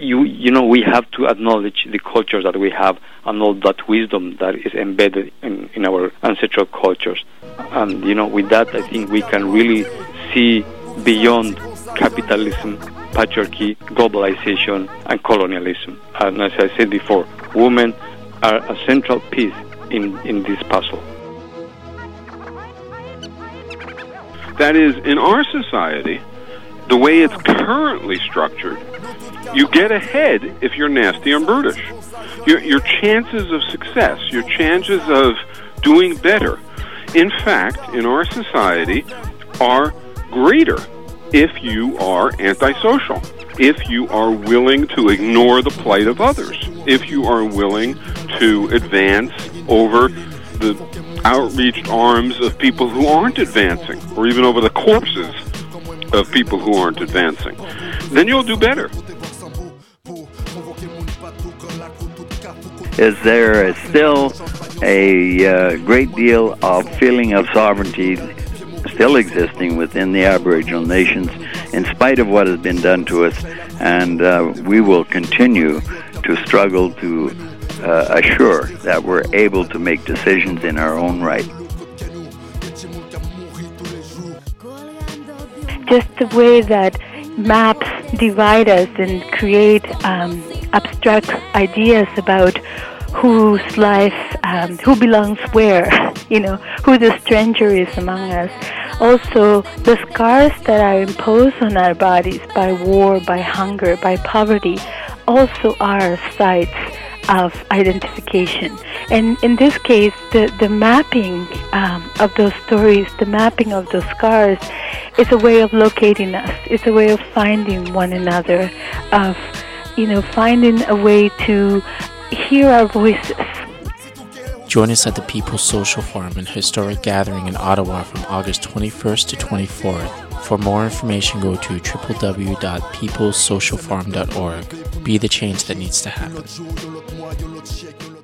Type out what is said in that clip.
we have to acknowledge the cultures that we have and all that wisdom that is embedded in our ancestral cultures. And, with that, I think we can really see beyond capitalism, patriarchy, globalization, and colonialism. And as I said before, women are a central piece in this puzzle. That is, in our society, the way it's currently structured, you get ahead if you're nasty and brutish. Your chances of success, your chances of doing better, in fact, in our society, are greater if you are antisocial, if you are willing to ignore the plight of others, if you are willing to advance over the outreached arms of people who aren't advancing, or even over the corpses of people who aren't advancing, then you'll do better. Is there still a great deal of feeling of sovereignty still existing within the Aboriginal nations in spite of what has been done to us, and we will continue to struggle to assure that we're able to make decisions in our own right. Just the way that maps divide us and create abstract ideas about whose life, who belongs where, who the stranger is among us. Also, the scars that are imposed on our bodies by war, by hunger, by poverty, also are sites of identification. And in this case, the mapping of those stories, the mapping of those scars, is a way of locating us. It's a way of finding one another, of finding a way to hear our voices. Join us at the People's Social Forum, an historic gathering in Ottawa from August 21st to 24th. For more information, go to www.peoplessocialforum.org. Be the change that needs to happen.